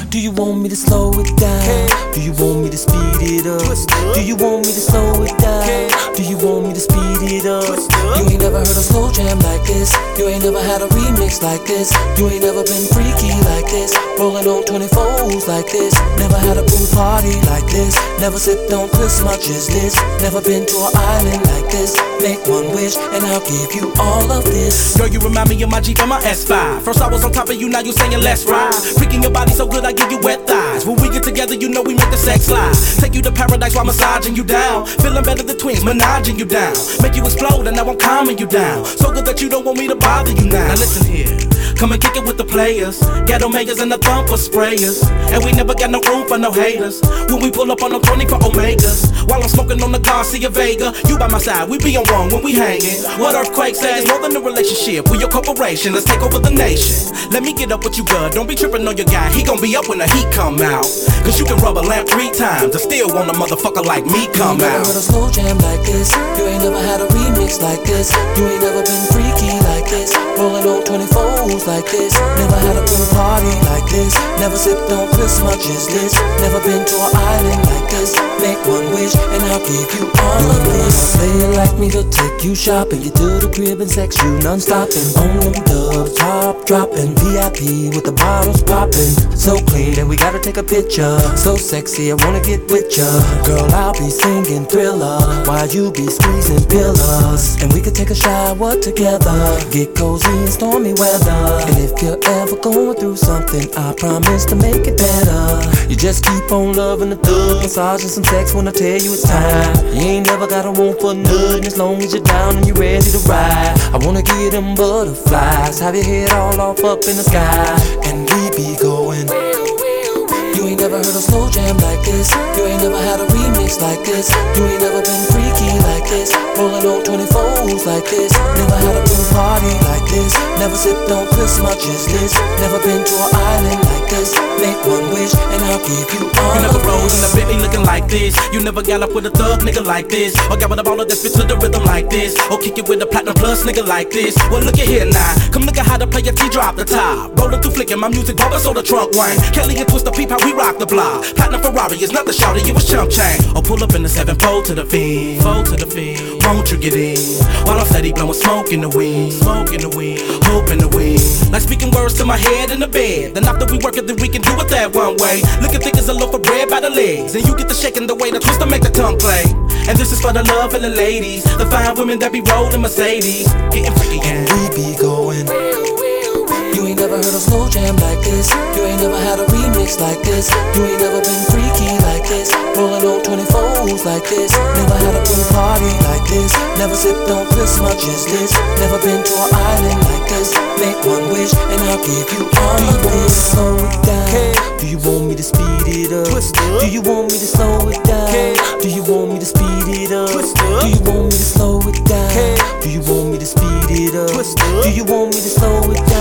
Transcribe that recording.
Do you want me to slow it down? Do you want me to speed it up? Do you want me to slow it down? Do you want me to speed it up? You ain't never heard a slow jam like this. You ain't never had a remix like this. You ain't never been freaky like this. Rolling on 24s like this. Never had a pool party like this. Never sipped on Chris much as this. Never been to an island like this. Make one wish and I'll give you all of this. Girl, you remind me of my Jeep and my S5. First I was on top of you, now you saying let's ride. Freaking your body so good I give you wet thighs. When we get together, you know we make the sex slide. Take you to paradise while massaging you down. Feeling better than twins, menaging you down. Make you explode and now I'm calming you down. So good that you don't want me to bother you now. Now listen here, come and kick it with the players. Ghetto makers and the thumper sprayers. And we never got no room for no haters. When we pull up on them 24 Omegas. While I'm smoking on the Garcia Vega. You by my side, we be on one when we hanging. What Earthquake says, more than a relationship. We your corporation, let's take over the nation. Let me get up with you, good. Don't be tripping on your guy. He gon' be up when the heat come out. Cause you can rub a lamp 3 times and still want a motherfucker like me come out. You ain't never heard a slow jam like this. You ain't never had a remix like this. You ain't never been freaky like this. Rolling on 24s like this. Never had a pool party like this. Never sipped on Chris much as this. Never been to an island like this. Make one wish and I'll give you all of this. Play it like me, to take you shopping. Get to the crib and sex you non-stopping. On them dubs, top dropping. VIP with the bottles popping. So clean that we gotta take a picture. So sexy, I wanna get with ya. Girl, I'll be singing Thriller while you be squeezing pillars. And we could take a shower together. Get cozy in stormy weather. And if you're ever going through something, I promise to make it better. You just keep on loving the thug, massaging some sex when I tell you it's time. You ain't never got a want for nothing as long as you're down and you're ready to ride. I wanna get them butterflies, have your head all off up in the sky, and we be going. You ain't never heard a slow jam like this. You ain't never had a remix like this. You ain't never been freaky like this. Rolling on 24s like this. Never had a pool party like this. Never sipped on Chris much as this. Never been to an island like this. Make one wish and I'll give you all. You never of rode this. in a Bentley looking like this. You never got up with a thug nigga like this. Or got with a baller that spit to the rhythm like this. Or kick it with a platinum plus nigga like this. Well look at here now. Come look at how the player T drop the top. Rolling through flicking my music bubble so the trunk wang. Kelly and Twista peep how we rock the block. Platinum Ferrari is nothing shouty, it was chump chain. Or pull up in the 7-4 to the fiend. Won't you get in? While I'm steady blowing smoke in the wind. Hope in the wind. Like speaking words to my head in the bed. Then after we work it, then we can do it that one way. Looking thick as a loaf of bread by the legs. And you get the shaking the way the twist to make the tongue play. And this is for the love and the ladies, the fine women that be rolling Mercedes, getting freaky and we be going. You ain't never heard a slow jam like this. You ain't never had a remix like this. You ain't never been freaky like this. Rolling on 24s like this. Never had a pool party like this. Never sipped on Chris much as this. Never been to an island like this. Make one wish and I'll give you all of this. Slow it down. Do you want me to speed it up? Do you want me to slow it down? Do you want me to speed it up? Do you want me to slow it down? Do you want me to speed it up? Do you want me to slow it down?